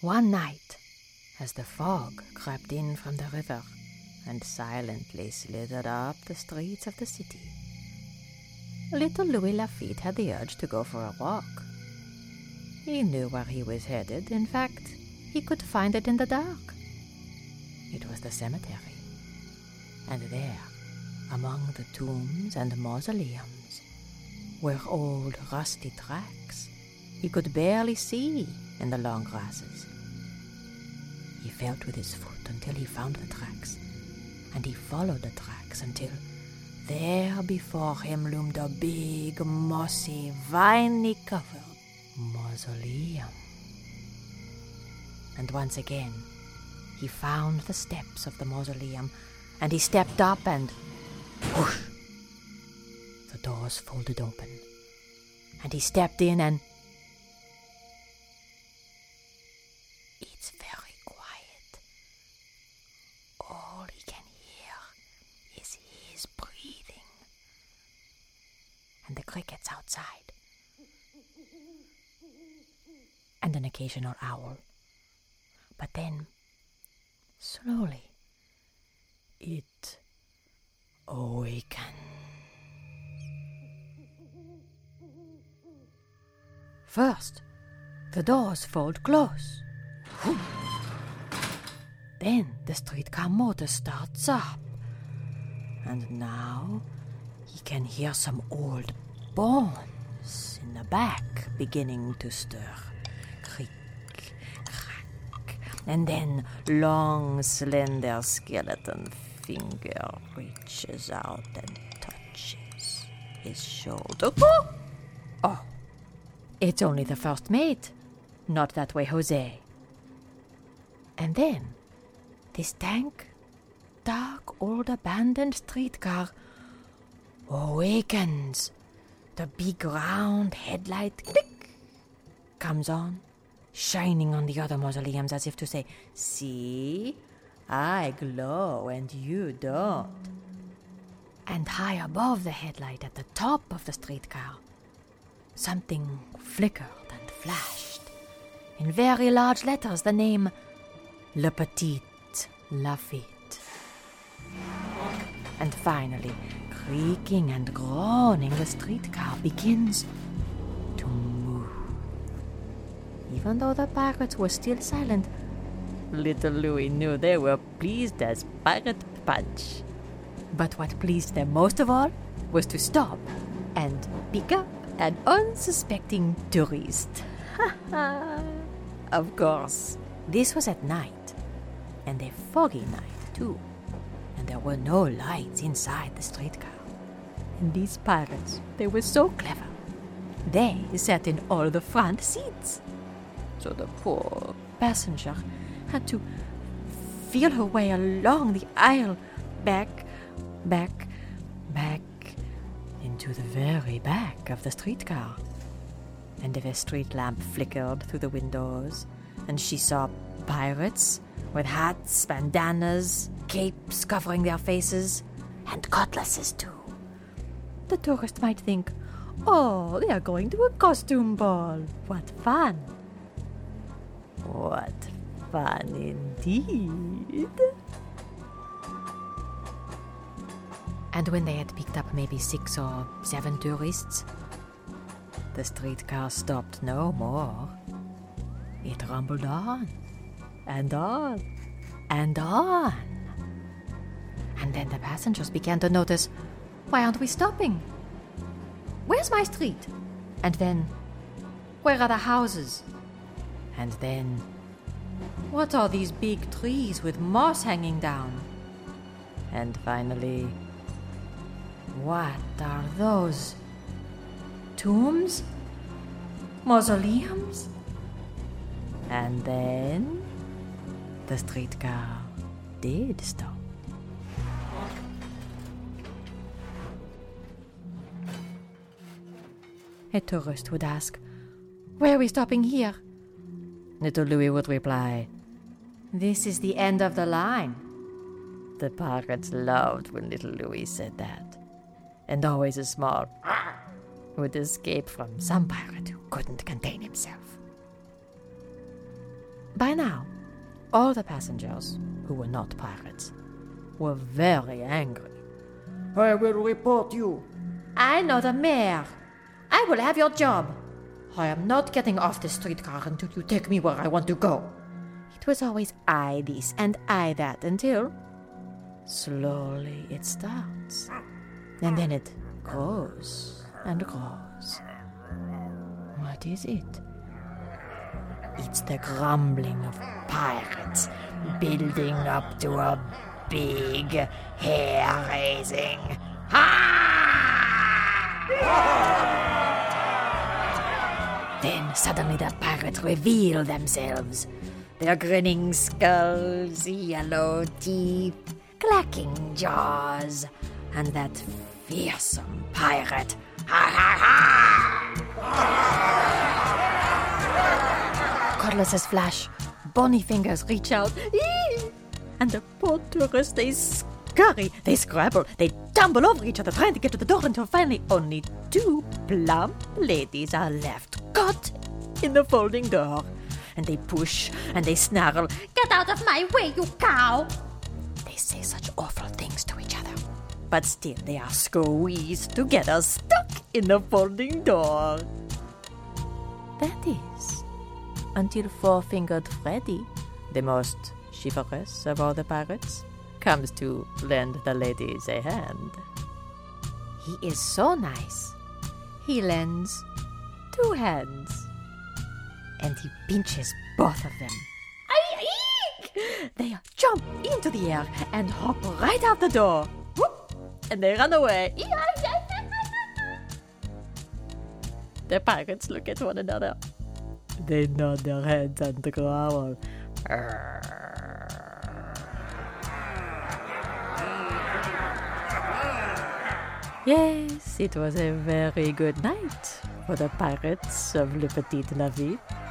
One night, as the fog crept in from the river and silently slithered up the streets of the city, little Louis Lafitte had the urge to go for a walk. He knew where he was headed. In fact, he could find it in the dark. It was the cemetery. And there, among the tombs and mausoleums, were old rusty tracks he could barely see in the long grasses. He felt with his foot until he found the tracks, and he followed the tracks until there before him loomed a big, mossy, vine-covered mausoleum. And once again, he found the steps of the mausoleum, and he stepped up and whoosh! The doors folded open, and he stepped in and it's very quiet. All he can hear is his breathing and the crickets outside and an occasional owl. But then, slowly, it awakens. First, the doors fold close. Then the streetcar motor starts up. And now he can hear some old bones in the back beginning to stir. Creak, crack. And then long, slender skeleton finger reaches out and touches his shoulder. Oh, it's only the first mate. Not that way, Jose. And then this dark, old abandoned streetcar awakens. The big round headlight click comes on, shining on the other mausoleums as if to say, "See, I glow and you don't." And high above the headlight at the top of the streetcar, something flickered and flashed. In very large letters, the name Le Petit Lafitte. And finally, creaking and groaning, the streetcar begins to move. Even though the pirates were still silent, little Louis knew they were pleased as Pirate Punch. But what pleased them most of all was to stop and pick up an unsuspecting tourist. Of course, this was at night, and a foggy night, too. And there were no lights inside the streetcar. And these pirates, they were so clever. They sat in all the front seats. So the poor passenger had to feel her way along the aisle, back, into the very back of the streetcar. And if a street lamp flickered through the windows, and she saw pirates with hats, bandanas, capes covering their faces, and cutlasses too, the tourist might think, "Oh, they are going to a costume ball. What fun!" What fun indeed! And when they had picked up maybe 6 or 7 tourists, the streetcar stopped no more. It rumbled on, and on, and on. And then the passengers began to notice, "Why aren't we stopping? Where's my street?" And then, "Where are the houses?" And then, "What are these big trees with moss hanging down?" And finally, "What are those? Tombs? Mausoleums?" And then the streetcar did stop. A tourist would ask, "Where are we stopping here?" Little Louis would reply, "This is the end of the line." The pirates loved when little Louis said that. And always a small would escape from some pirate who couldn't contain himself. By now, all the passengers, who were not pirates, were very angry. I will report you. I know the mayor. I will have your job. I am not getting off the streetcar until you take me where I want to go. It was always I this and I that until slowly it starts. And then it grows and grows. What is it? It's the grumbling of pirates building up to a big, hair-raising Then suddenly the pirates reveal themselves. Their grinning skulls, yellow teeth, clacking jaws, and that fearsome pirate. Cutlasses flash, bony fingers reach out, and the poor tourists, they scurry, they scrabble, they tumble over each other trying to get to the door until finally only 2 plump ladies are left caught in the folding door. And they push and they snarl, "Get out of my way, you cow!" They say such awful things to each other, but still they are squeezed together, stuck in the folding door. That is, until Four-Fingered Freddy, the most chivalrous of all the pirates, comes to lend the ladies a hand. He is so nice. He lends 2 hands. And he pinches both of them. They jump into the air and hop right out the door. Whoop! And they run away. The pirates look at one another. They nod their heads and growl. Yes, it was a very good night for the pirates of Le Petit Navire.